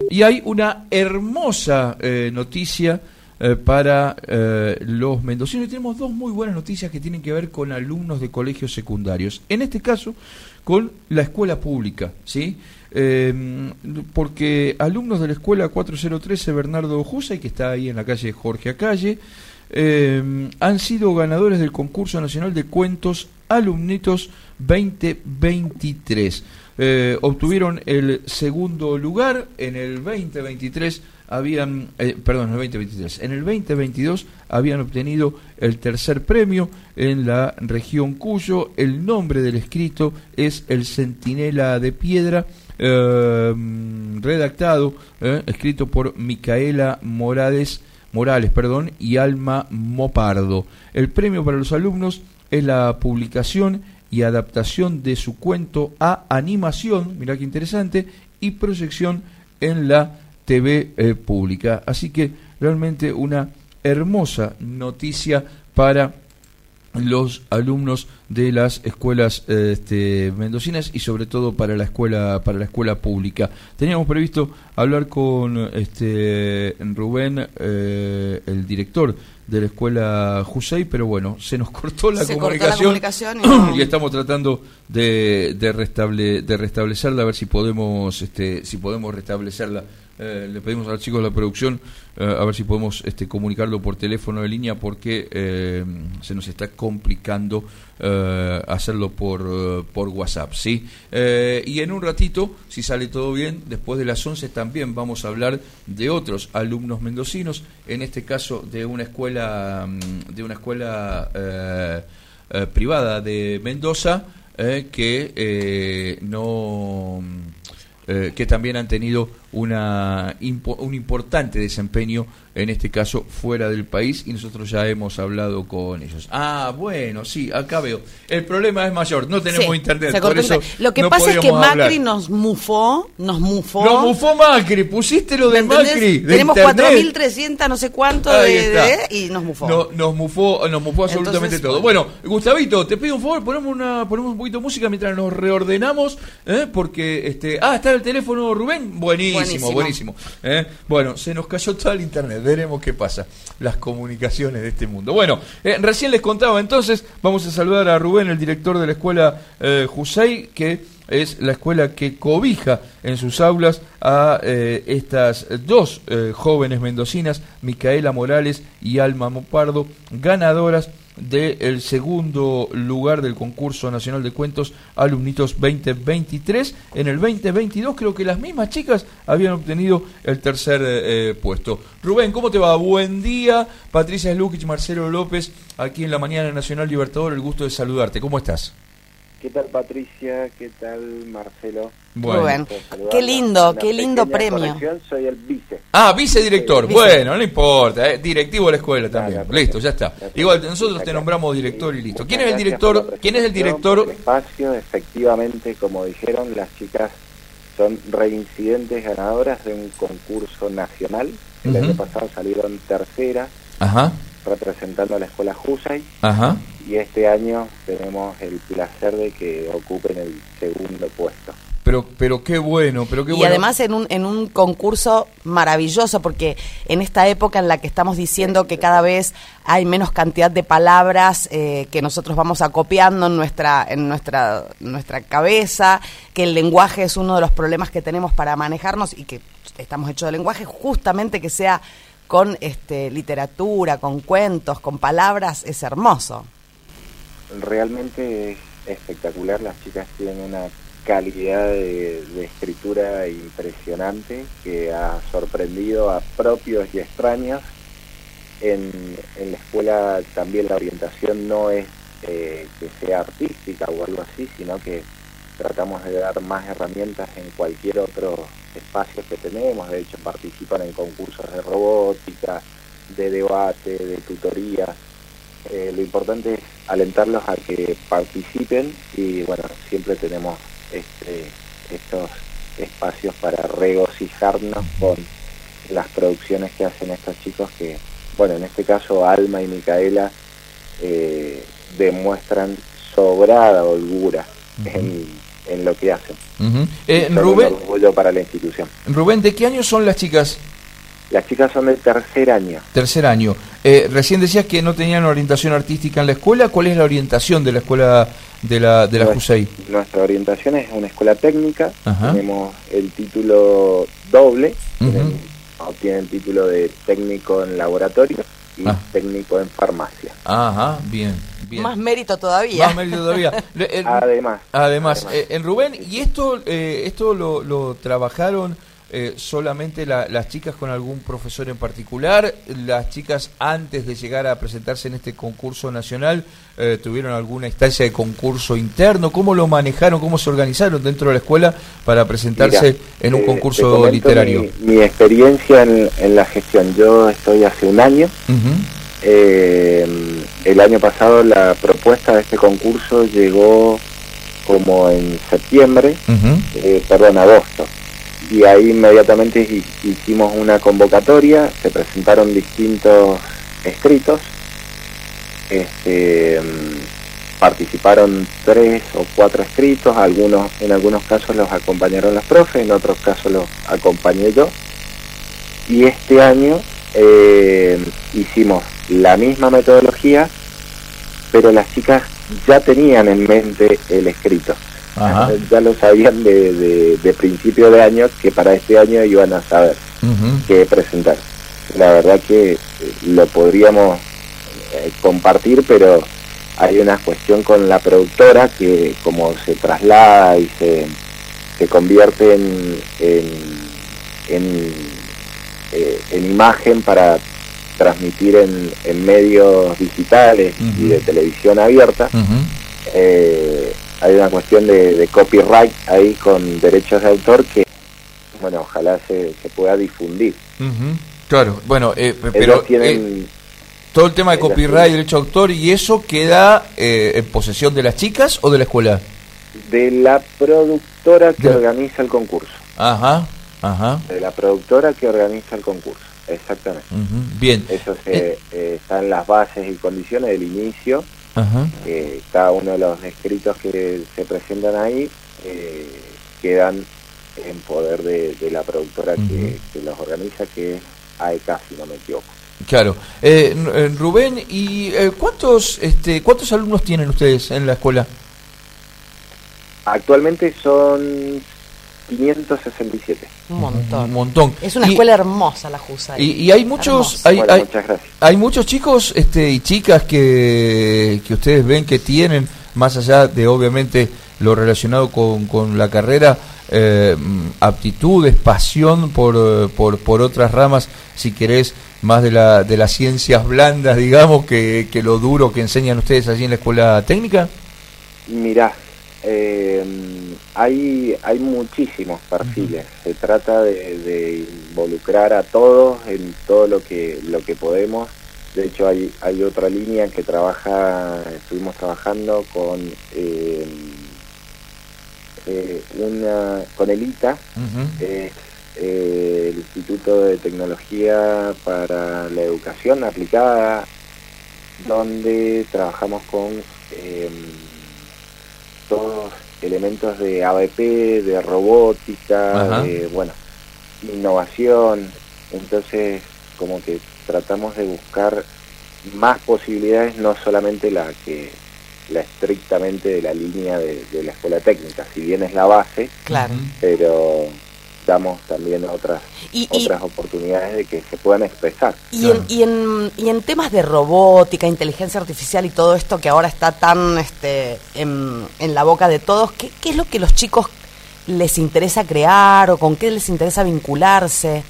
Y hay una hermosa noticia para los mendocinos. Y tenemos dos muy buenas noticias que tienen que ver con alumnos de colegios secundarios. En este caso, con la escuela pública, ¿sí? Porque alumnos de la escuela 4013 Bernardo Jusay, que está ahí en la calle Jorge Acalle, han sido ganadores del concurso nacional de cuentos Alumnitos 2023. Obtuvieron el segundo lugar. En el 2023 habían, en el 2023, en el 2022 habían obtenido el tercer premio en la región Cuyo. El nombre del escrito es El Centinela de Piedra, redactado, escrito por Micaela Morales, y Alma Mopardo. El premio para los alumnos es la publicación y adaptación de su cuento a animación, mirá qué interesante, y proyección en la TV pública. Así que realmente una hermosa noticia para los alumnos de las escuelas mendocinas y sobre todo para la escuela pública. Teníamos previsto hablar con Rubén, el director de la escuela Jusay, pero bueno, se nos cortó la comunicación y estamos tratando de restablecerla, a ver si podemos restablecerla. Le pedimos a los chicos de la producción a ver si podemos comunicarlo por teléfono de línea, porque se nos está complicando hacerlo por WhatsApp, ¿sí? Y en un ratito, si sale todo bien, después de las 11 también vamos a hablar de otros alumnos mendocinos, en este caso de una escuela privada de Mendoza, que también han tenido un importante desempeño, en este caso fuera del país, y nosotros ya hemos hablado con ellos. Ah, bueno, sí, acá veo. El problema es mayor, no tenemos internet, por eso lo que no pasa es que Macri hablar. nos mufó. Nos mufó Macri, pusiste lo de Macri. Tenemos internet. 4.300 no sé cuánto y nos mufó. Nos mufó absolutamente. Entonces, todo. Bueno, Gustavito, te pido un favor, ponemos un poquito de música mientras nos reordenamos, porque está el teléfono Rubén, buenísimo. Bueno, se nos cayó todo el internet, veremos qué pasa, las comunicaciones de este mundo. Bueno, recién les contaba, entonces vamos a saludar a Rubén, el director de la escuela Jusay, que es la escuela que cobija en sus aulas a estas dos jóvenes mendocinas, Micaela Morales y Alma Mopardo, ganadoras del segundo lugar del concurso nacional de cuentos Alumnitos 2023. En el 2022 creo que las mismas chicas habían obtenido el tercer puesto. Rubén, ¿cómo te va? Buen día. Patricia Slukic, Marcelo López, aquí en la Mañana Nacional Libertador, el gusto de saludarte. ¿Cómo estás? ¿Qué tal, Patricia? ¿Qué tal, Marcelo? Bueno, qué lindo premio. Soy el vice. Vicedirector. Bueno, no importa, directivo de la escuela también. Listo, ya está. Igual nosotros te nombramos director y listo. ¿Quién es el director? El espacio, efectivamente, como dijeron, las chicas son reincidentes ganadoras de un concurso nacional. El año pasado salieron terceras, representando a la escuela Jusay. Y este año tenemos el placer de que ocupen el segundo puesto. Pero qué bueno, y además en un concurso maravilloso, porque en esta época en la que estamos diciendo que cada vez hay menos cantidad de palabras que nosotros vamos acopiando en nuestra cabeza, que el lenguaje es uno de los problemas que tenemos para manejarnos y que estamos hechos de lenguaje, justamente que sea con literatura, con cuentos, con palabras, es hermoso. Realmente es espectacular, las chicas tienen una calidad de escritura impresionante que ha sorprendido a propios y extraños. En la escuela también la orientación no es que sea artística o algo así, sino que tratamos de dar más herramientas en cualquier otro espacio que tenemos. De hecho, participan en concursos de robótica, de debate, de tutorías. Lo importante es alentarlos a que participen y bueno, siempre tenemos estos espacios para regocijarnos con las producciones que hacen estos chicos que, bueno, en este caso Alma y demuestran sobrada holgura en lo que hacen. Son Rubén, un orgullo para la institución. Rubén, ¿de qué año son las chicas? Las chicas son del tercer año. Tercer año. Recién decías que no tenían orientación artística en la escuela. ¿Cuál es la orientación de la escuela de la JUSEI? Nuestra orientación es una escuela técnica. Ajá. Tenemos el título doble. Obtienen el título de técnico en laboratorio y técnico en farmacia. Ajá, bien. Bien. Más mérito todavía. Más mérito todavía. Además, en Rubén, ¿y esto lo trabajaron solamente las chicas con algún profesor en particular? ¿Las chicas antes de llegar a presentarse en este concurso nacional tuvieron alguna instancia de concurso interno? ¿Cómo lo manejaron? ¿Cómo se organizaron dentro de la escuela para presentarse en un concurso literario? Mi experiencia en la gestión. Yo estoy hace un año. El año pasado la propuesta de este concurso llegó como en septiembre, agosto. Y ahí inmediatamente hicimos una convocatoria, se presentaron distintos escritos, participaron 3 o 4 escritos, en algunos casos los acompañaron los profes, en otros casos los acompañé yo. Y este año hicimos la misma metodología, pero las chicas ya tenían en mente el escrito. Ajá. Ya lo sabían de principio de año, que para este año iban a saber qué presentar. La verdad que lo podríamos compartir, pero hay una cuestión con la productora que como se traslada y se convierte en imagen para transmitir en medios digitales y de televisión abierta. Hay una cuestión de copyright ahí con derechos de autor que, bueno, ojalá se pueda difundir. Claro, bueno, pero todo el tema de copyright, derecho de autor y eso queda en posesión de las chicas o de la escuela. De la productora que organiza el concurso. Ajá. De la productora que organiza el concurso, exactamente. Bien. Eso está en las bases y condiciones del inicio. Cada uno de los escritos que se presentan ahí quedan en poder de la productora que los organiza, que es AECA, si no me equivoco. Claro. Rubén, ¿y cuántos alumnos tienen ustedes en la escuela? Actualmente son 567. Un montón. Es una escuela hermosa la JUSEI. Y hay muchos, muchas gracias. Hay muchos chicos y chicas que ustedes ven que tienen, más allá de obviamente lo relacionado con la carrera, aptitudes, pasión por otras ramas, si querés, más de las ciencias blandas, digamos, que lo duro que enseñan ustedes allí en la escuela técnica. Mirá, hay muchísimos perfiles. Se trata de involucrar a todos en todo lo que podemos. De hecho hay otra línea que estuvimos trabajando con con el ITA, el Instituto de Tecnología para la Educación Aplicada, donde trabajamos con todos elementos de ABP, de robótica, de innovación. Entonces como que tratamos de buscar más posibilidades, no solamente la estrictamente de la línea de la escuela técnica, si bien es la base, claro, pero damos también otras oportunidades de que se puedan expresar. Y en temas de robótica, inteligencia artificial y todo esto que ahora está tan en la boca de todos, ¿qué es lo que los chicos les interesa crear o con qué les interesa vincularse?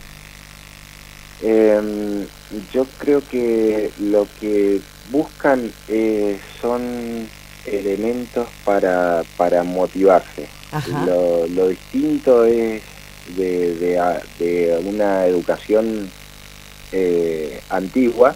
Yo creo que lo que buscan son elementos para motivarse. Lo distinto es de una educación antigua,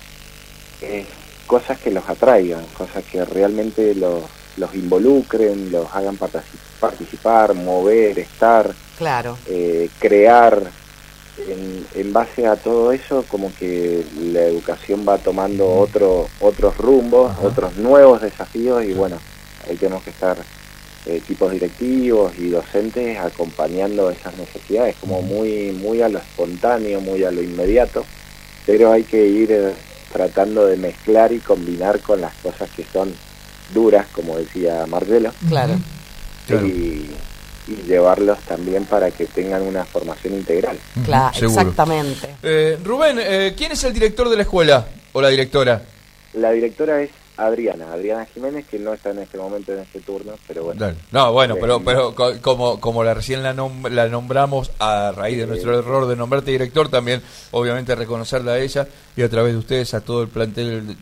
cosas que los atraigan, cosas que realmente los involucren, los hagan participar, mover, estar, claro, crear. En base a todo eso, como que la educación va tomando otros rumbos, otros nuevos desafíos, y bueno, ahí tenemos que estar equipos directivos y docentes acompañando esas necesidades, como muy a lo espontáneo, muy a lo inmediato, pero hay que ir tratando de mezclar y combinar con las cosas que son duras, como decía Marcelo, Claro. y llevarlos también para que tengan una formación integral. Claro, seguro. exactamente. Rubén, ¿quién es el director de la escuela o la directora? La directora es Adriana Jiménez, que no está en este momento en este turno, pero bueno. Dale. No, bueno, pero como recién la nombramos a raíz de nuestro error de nombrarte director, también obviamente reconocerla a ella y a través de ustedes a todo el plantel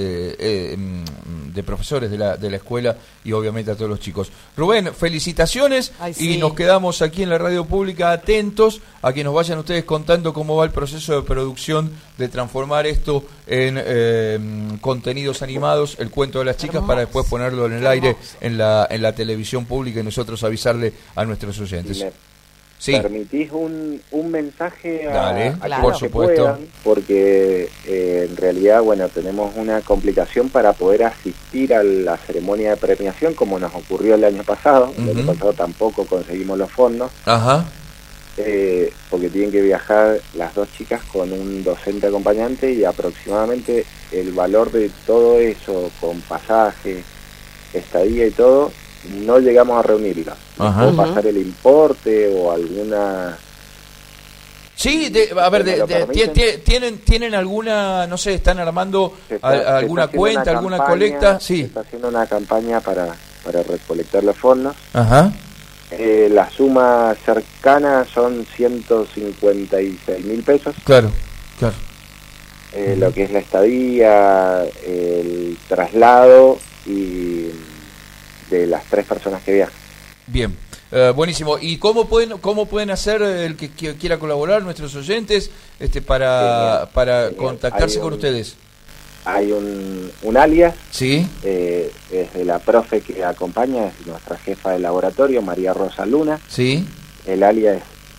de profesores de la escuela y obviamente a todos los chicos. Rubén, felicitaciones. Ay, sí. Y nos quedamos aquí en la radio pública atentos a que nos vayan ustedes contando cómo va el proceso de producción de transformar esto en contenidos animados, el cuento de las chicas, Hermoso. para después ponerlo en el aire en la televisión pública y nosotros avisarle a nuestros oyentes. Si me Sí, permitís un mensaje dale, a Claro. por quienes supuesto. puedan, porque en realidad, bueno, tenemos una complicación para poder asistir a la ceremonia de premiación, como nos ocurrió el año pasado. El año Ujú. pasado tampoco conseguimos los fondos, Ajá. porque tienen que viajar las dos chicas con un docente acompañante, y aproximadamente el valor de todo eso, con pasaje, estadía y todo, no llegamos a reunirlo. Ajá. ¿Puedo pasar el importe o alguna? Sí, a ver, ¿Me lo permiten? ¿tienen alguna, no sé, están armando Se alguna está haciendo cuenta, una alguna campaña, colecta? Se Sí. está haciendo una campaña para recolectar los fondos. Ajá. La suma cercana son 156.000 pesos. Claro, claro. Lo que es la estadía, el traslado y de las 3 personas que viajan. Bien. Buenísimo. ¿Y cómo pueden hacer el que quiera colaborar, nuestros oyentes, para Genial. contactarse Hay con un- ustedes? Hay un alias, Sí. es de la profe que acompaña, es nuestra jefa de laboratorio, María Rosa Luna. Sí. El alias es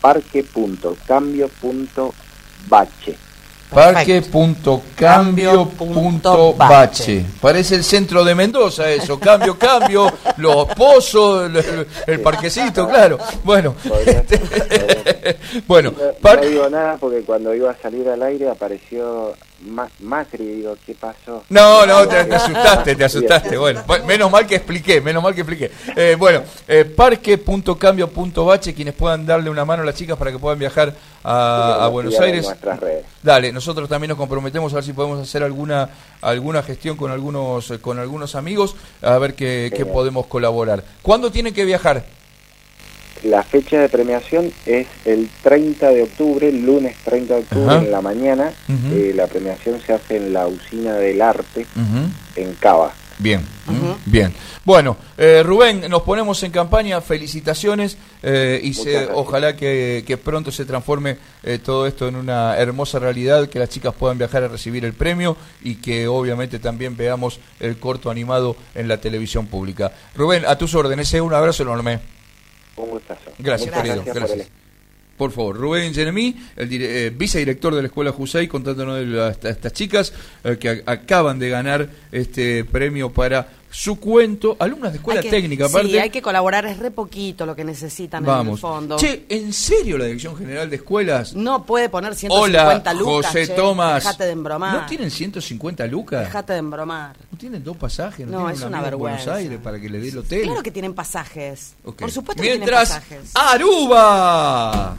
parque.cambio.bache. Parque.cambio.bache. Parece el centro de Mendoza eso. Cambio, los pozos, el parquecito, claro. Bueno, bueno, No digo nada porque cuando iba a salir al aire apareció Macri y digo, ¿qué pasó? No, te asustaste. Bueno, menos mal que expliqué. Bueno, parque.cambio.bache, quienes puedan darle una mano a las chicas para que puedan viajar a Buenos Sigan en Aires. nuestras redes. Dale, nosotros también nos comprometemos a ver si podemos hacer alguna gestión con algunos amigos, a ver qué podemos colaborar. ¿Cuándo tienen que viajar? La fecha de premiación es el 30 de octubre, lunes 30 de octubre. Ajá. En la mañana. Ujú. La premiación se hace en la Usina del Arte, Ujú. en Cava. Bien, Ujú. bien. Bueno, Rubén, nos ponemos en campaña, felicitaciones y Muchas gracias. ojalá que pronto se transforme todo esto en una hermosa realidad, que las chicas puedan viajar a recibir el premio y que obviamente también veamos el corto animado en la televisión pública. Rubén, a tus órdenes, un abrazo enorme. Un gustazo. Gracias, Muchas querido. gracias. Gracias. Por favor, Rubén Jeremí, el vicedirector de la Escuela Jusey, contándonos de estas chicas que acaban de ganar este premio para su cuento, alumnas de escuela técnica, aparte. Sí, hay que colaborar, es re poquito lo que necesitan en el Vamos. fondo. Che, ¿en serio la Dirección General de Escuelas? No puede poner 150 Hola, lucas, José che. Tomás. Dejate de embromar. ¿No tienen 150 lucas? Dejate de embromar. ¿No tienen 2 pasajes? No, tienen es un una amigo en Buenos vergüenza. Aires para que le dé el hotel? Claro que tienen pasajes. Ok. Por supuesto Mientras, que tienen pasajes. ¡Aruba!